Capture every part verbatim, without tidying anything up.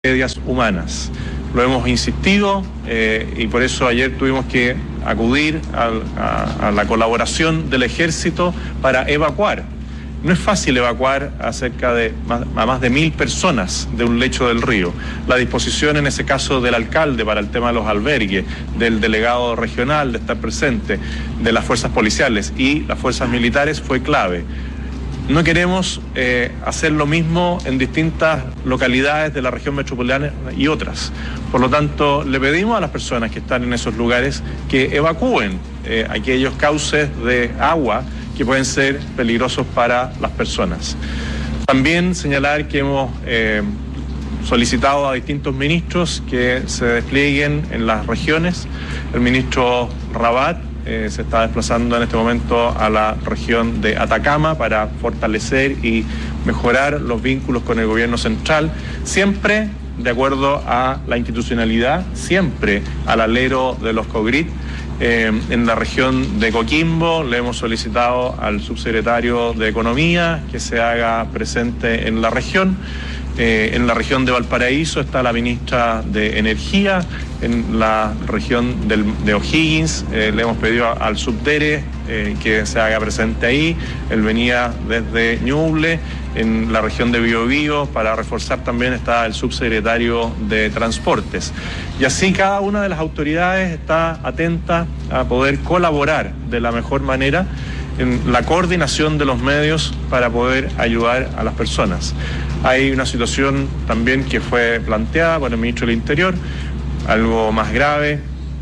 tragedias humanas. Lo hemos insistido eh, y por eso ayer tuvimos que acudir al, a, a la colaboración del Ejército para evacuar. No es fácil evacuar a cerca de más, a más de mil personas de un lecho del río. La disposición en ese caso del alcalde para el tema de los albergues, del delegado regional de estar presente, de las fuerzas policiales y las fuerzas militares fue clave. No queremos eh, hacer lo mismo en distintas localidades de la región metropolitana y otras. Por lo tanto, le pedimos a las personas que están en esos lugares que evacúen eh, aquellos cauces de agua que pueden ser peligrosos para las personas. También señalar que hemos eh, solicitado a distintos ministros que se desplieguen en las regiones. El ministro Rabat Eh, se está desplazando en este momento a la región de Atacama para fortalecer y mejorar los vínculos con el gobierno central, siempre de acuerdo a la institucionalidad, siempre al alero de los COGRIT. Eh, en la región de Coquimbo le hemos solicitado al subsecretario de Economía que se haga presente en la región. Eh, en la región de Valparaíso está la ministra de Energía. En la región del, de O'Higgins eh, le hemos pedido a, al subdere eh, que se haga presente ahí. Él venía desde Ñuble. En la región de Biobío, para reforzar también, está el subsecretario de Transportes. Y así cada una de las autoridades está atenta a poder colaborar de la mejor manera en la coordinación de los medios para poder ayudar a las personas. Hay una situación también que fue planteada por el ministro del Interior, algo más grave,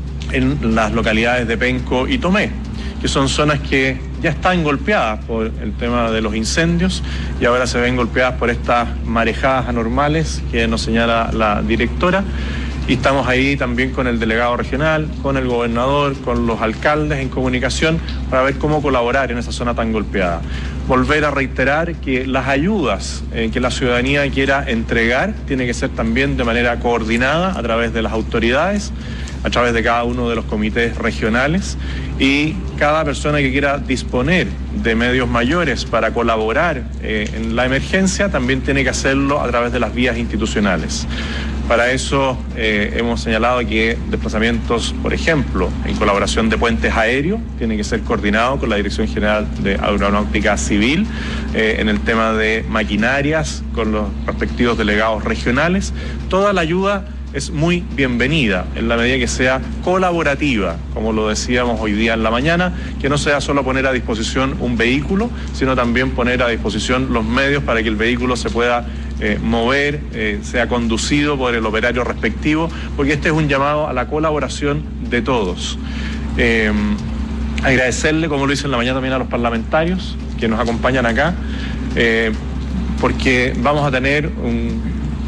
en las localidades de Penco y Tomé, que son zonas que ya están golpeadas por el tema de los incendios y ahora se ven golpeadas por estas marejadas anormales que nos señala la directora. Y estamos ahí también con el delegado regional, con el gobernador, con los alcaldes en comunicación para ver cómo colaborar en esa zona tan golpeada. Volver a reiterar que las ayudas eh, que la ciudadanía quiera entregar tiene que ser también de manera coordinada a través de las autoridades, a través de cada uno de los comités regionales, y cada persona que quiera disponer de medios mayores para colaborar eh, en la emergencia también tiene que hacerlo a través de las vías institucionales. Para eso eh, hemos señalado que desplazamientos, por ejemplo, en colaboración de puentes aéreos, tiene que ser coordinado con la Dirección General de Aeronáutica Civil, eh, en el tema de maquinarias, con los respectivos delegados regionales. Toda la ayuda es muy bienvenida en la medida que sea colaborativa, como lo decíamos hoy día en la mañana, que no sea solo poner a disposición un vehículo, sino también poner a disposición los medios para que el vehículo se pueda eh, mover, eh, sea conducido por el operario respectivo, porque este es un llamado a la colaboración de todos. Eh, agradecerle, como lo hice en la mañana también, a los parlamentarios que nos acompañan acá, eh, porque vamos a tener un,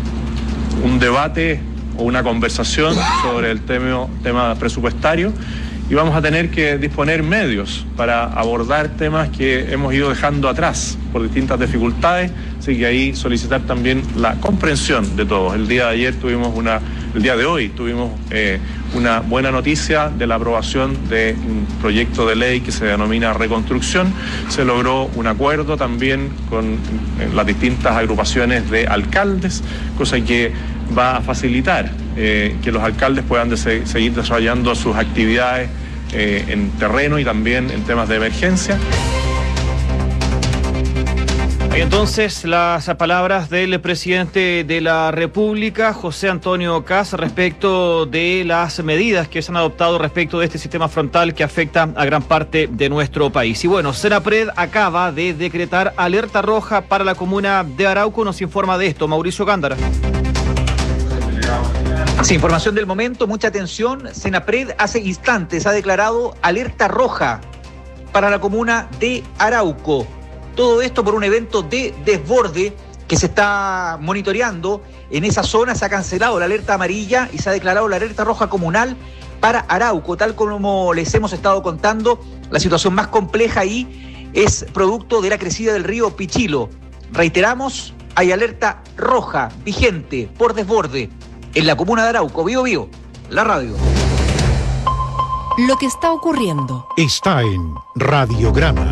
un debate o una conversación sobre el tema, tema presupuestario, y vamos a tener que disponer medios para abordar temas que hemos ido dejando atrás por distintas dificultades, así que ahí solicitar también la comprensión de todos. El día de ayer tuvimos una, el día de hoy tuvimos eh, una buena noticia de la aprobación de un proyecto de ley que se denomina Reconstrucción. Se logró un acuerdo también con eh, las distintas agrupaciones de alcaldes, cosa que va a facilitar eh, que los alcaldes puedan de- seguir desarrollando sus actividades eh, en terreno y también en temas de emergencia. Y entonces las palabras del presidente de la República, José Antonio Kast, respecto de las medidas que se han adoptado respecto de este sistema frontal que afecta a gran parte de nuestro país. Y bueno, Senapred acaba de decretar alerta roja para la comuna de Arauco. Nos informa de esto Mauricio Gándara. Sí, información del momento, mucha atención. Senapred hace instantes ha declarado alerta roja para la comuna de Arauco. Todo esto por un evento de desborde que se está monitoreando. En esa zona se ha cancelado la alerta amarilla y se ha declarado la alerta roja comunal para Arauco. Tal como les hemos estado contando, la situación más compleja ahí es producto de la crecida del río Pichilo. Reiteramos, hay alerta roja vigente por desborde en la comuna de Arauco. Bío Bío, la radio. Lo que está ocurriendo está en Radiograma.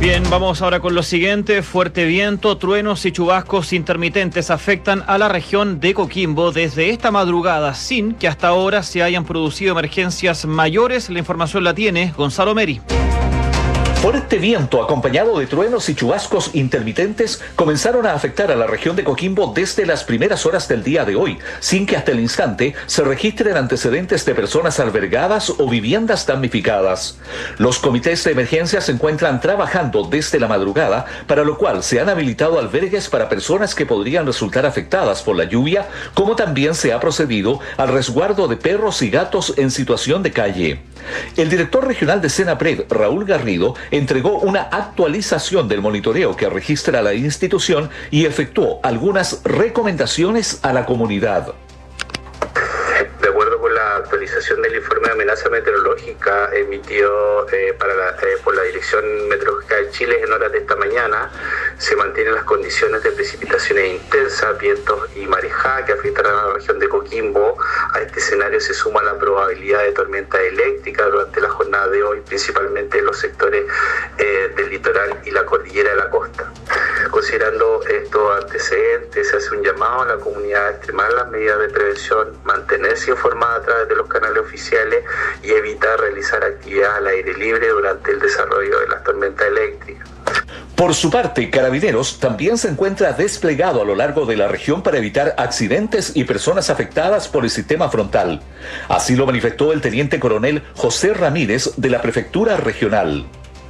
Bien, vamos ahora con lo siguiente. Fuerte viento, truenos y chubascos intermitentes afectan a la región de Coquimbo desde esta madrugada, sin que hasta ahora se hayan producido emergencias mayores. La información la tiene Gonzalo Meri. Fuerte viento acompañado de truenos y chubascos intermitentes comenzaron a afectar a la región de Coquimbo desde las primeras horas del día de hoy, sin que hasta el instante se registren antecedentes de personas albergadas o viviendas damnificadas. Los comités de emergencia se encuentran trabajando desde la madrugada, para lo cual se han habilitado albergues para personas que podrían resultar afectadas por la lluvia, como también se ha procedido al resguardo de perros y gatos en situación de calle. El director regional de Senapred, Raúl Garrido, entregó una actualización del monitoreo que registra la institución y efectuó algunas recomendaciones a la comunidad. De acuerdo con la actualización del informe de amenaza meteorológica emitido eh, para la, eh, por la Dirección Meteorológica de Chile en horas de esta mañana, se mantienen las condiciones de precipitaciones intensas, vientos y marejada que afectarán a la región de Coquimbo. A este escenario se suma la probabilidad de tormenta eléctrica durante la jornada de hoy, principalmente en los sectores eh, del litoral y la cordillera de la costa. Considerando estos antecedentes, se hace un llamado a la comunidad a extremar las medidas de prevención, mantenerse informada a través de los canales oficiales y evitar realizar actividades al aire libre durante el desarrollo de las tormentas eléctricas. Por su parte, Carabineros también se encuentra desplegado a lo largo de la región para evitar accidentes y personas afectadas por el sistema frontal. Así lo manifestó el teniente coronel José Ramírez de la Prefectura Regional.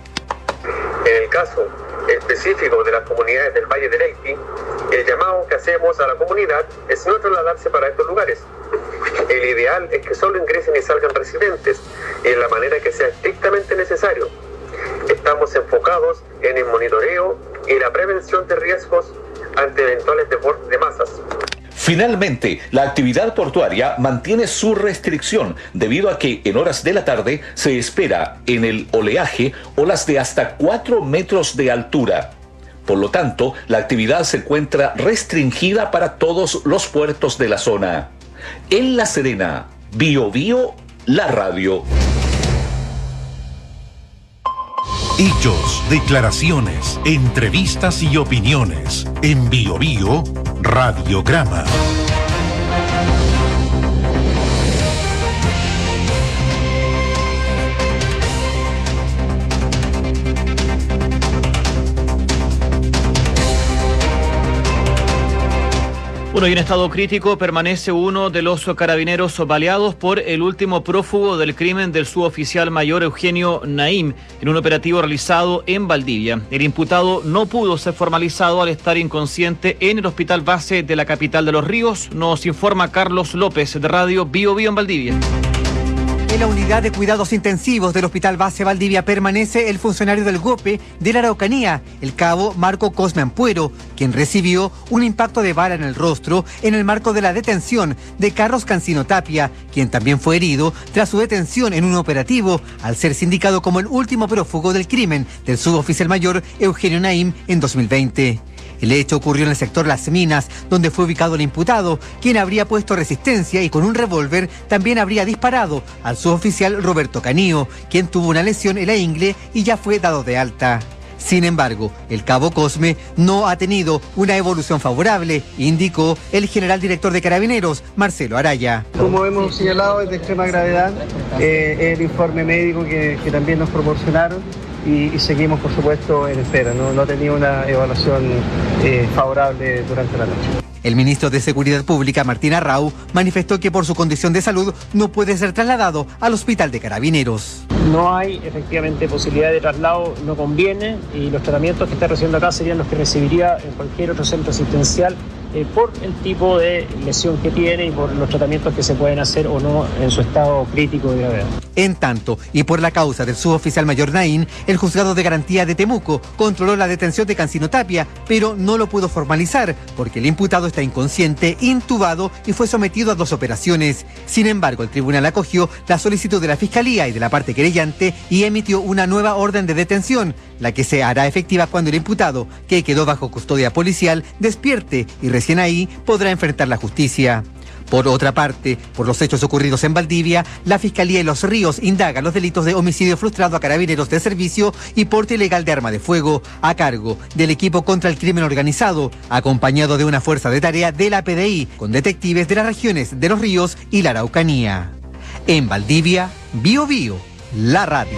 En el caso específico de las comunidades del Valle del Elqui, el llamado que hacemos a la comunidad es no trasladarse para estos lugares. El ideal es que solo ingresen y salgan residentes en la manera que sea estrictamente necesario. Estamos enfocados en el monitoreo y la prevención de riesgos ante eventuales desbordes de masas. Finalmente, la actividad portuaria mantiene su restricción debido a que en horas de la tarde se espera en el oleaje olas de hasta cuatro metros de altura. Por lo tanto, la actividad se encuentra restringida para todos los puertos de la zona. En La Serena, Bio Bio, la radio. Hechos, declaraciones, entrevistas y opiniones. En Bio Bio, Radiograma. Bueno, y en estado crítico permanece uno de los carabineros baleados por el último prófugo del crimen del suboficial mayor Eugenio Naim en un operativo realizado en Valdivia. El imputado no pudo ser formalizado al estar inconsciente en el hospital base de la capital de Los Ríos, nos informa Carlos López de Radio Bio Bio en Valdivia. En la unidad de cuidados intensivos del Hospital Base Valdivia permanece el funcionario del GOPE de la Araucanía, el cabo Marco Cosme Ampuero, quien recibió un impacto de bala en el rostro en el marco de la detención de Carlos Cancino Tapia, quien también fue herido tras su detención en un operativo al ser sindicado como el último prófugo del crimen del suboficial mayor Eugenio Naim en dos mil veinte. El hecho ocurrió en el sector Las Minas, donde fue ubicado el imputado, quien habría puesto resistencia y con un revólver también habría disparado al suboficial Roberto Canío, quien tuvo una lesión en la ingle y ya fue dado de alta. Sin embargo, el cabo Cosme no ha tenido una evolución favorable, indicó el general director de Carabineros, Marcelo Araya. Como hemos señalado, es de extrema gravedad eh, el informe médico que, que también nos proporcionaron. Y, y seguimos, por supuesto, en espera. No, no ha tenido una evaluación eh, favorable durante la noche. El ministro de Seguridad Pública, Martín Arrau, manifestó que por su condición de salud no puede ser trasladado al hospital de Carabineros. No hay efectivamente posibilidad de traslado, no conviene, y los tratamientos que está recibiendo acá serían los que recibiría en cualquier otro centro asistencial eh, por el tipo de lesión que tiene y por los tratamientos que se pueden hacer o no en su estado crítico de gravedad. En tanto, y por la causa del suboficial mayor Naim, el juzgado de garantía de Temuco controló la detención de Cancino Tapia, pero no lo pudo formalizar porque el imputado está inconsciente, intubado y fue sometido a dos operaciones. Sin embargo, el tribunal acogió la solicitud de la Fiscalía y de la parte querellante y emitió una nueva orden de detención, la que se hará efectiva cuando el imputado, que quedó bajo custodia policial, despierte y recién ahí podrá enfrentar la justicia. Por otra parte, por los hechos ocurridos en Valdivia, la Fiscalía de Los Ríos indaga los delitos de homicidio frustrado a carabineros de servicio y porte ilegal de arma de fuego a cargo del equipo contra el crimen organizado, acompañado de una fuerza de tarea de la P D I con detectives de las regiones de Los Ríos y la Araucanía. En Valdivia, Bío Bío, la radio.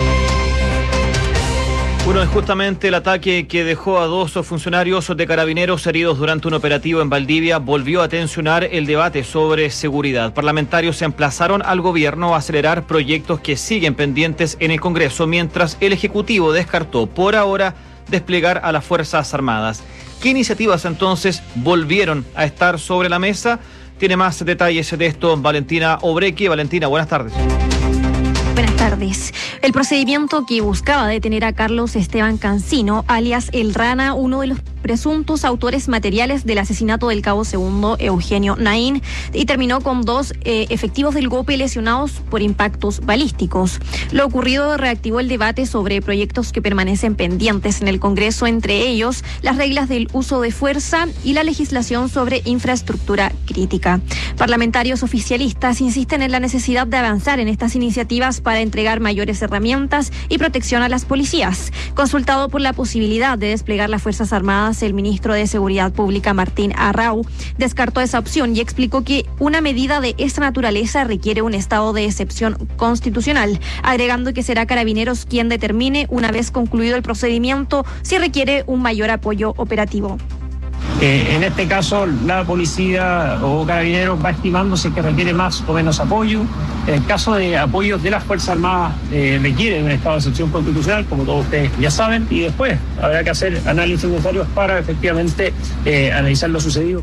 Bueno, es justamente el ataque que dejó a dos funcionarios de carabineros heridos durante un operativo en Valdivia volvió a tensionar el debate sobre seguridad. Parlamentarios se emplazaron al gobierno a acelerar proyectos que siguen pendientes en el Congreso, mientras el Ejecutivo descartó por ahora desplegar a las Fuerzas Armadas. ¿Qué iniciativas entonces volvieron a estar sobre la mesa? Tiene más detalles de esto Valentina Obrequi. Valentina, buenas tardes. Buenas tardes. El procedimiento que buscaba detener a Carlos Esteban Cancino, alias El Rana, uno de los presuntos autores materiales del asesinato del cabo segundo Eugenio Naín, y terminó con dos eh, efectivos del GOPE lesionados por impactos balísticos. Lo ocurrido reactivó el debate sobre proyectos que permanecen pendientes en el Congreso, entre ellos las reglas del uso de fuerza y la legislación sobre infraestructura crítica. Parlamentarios oficialistas insisten en la necesidad de avanzar en estas iniciativas para entregar mayores herramientas y protección a las policías. Consultado por la posibilidad de desplegar las Fuerzas Armadas, el ministro de Seguridad Pública, Martín Arrau, descartó esa opción y explicó que una medida de esta naturaleza requiere un estado de excepción constitucional, agregando que será Carabineros quien determine, una vez concluido el procedimiento, si requiere un mayor apoyo operativo. Eh, en este caso, la policía o Carabineros va estimando si es que requiere más o menos apoyo. En el caso de apoyos de las Fuerzas Armadas, eh, requiere un estado de excepción constitucional, como todos ustedes ya saben, y después habrá que hacer análisis necesarios para efectivamente eh, analizar lo sucedido.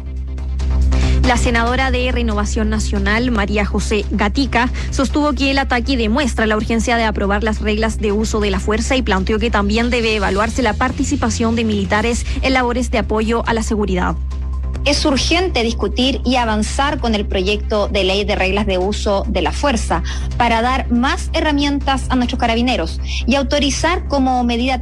La senadora de Renovación Nacional, María José Gatica, sostuvo que el ataque demuestra la urgencia de aprobar las reglas de uso de la fuerza y planteó que también debe evaluarse la participación de militares en labores de apoyo a la seguridad. Es urgente discutir y avanzar con el proyecto de ley de reglas de uso de la fuerza para dar más herramientas a nuestros carabineros y autorizar como medida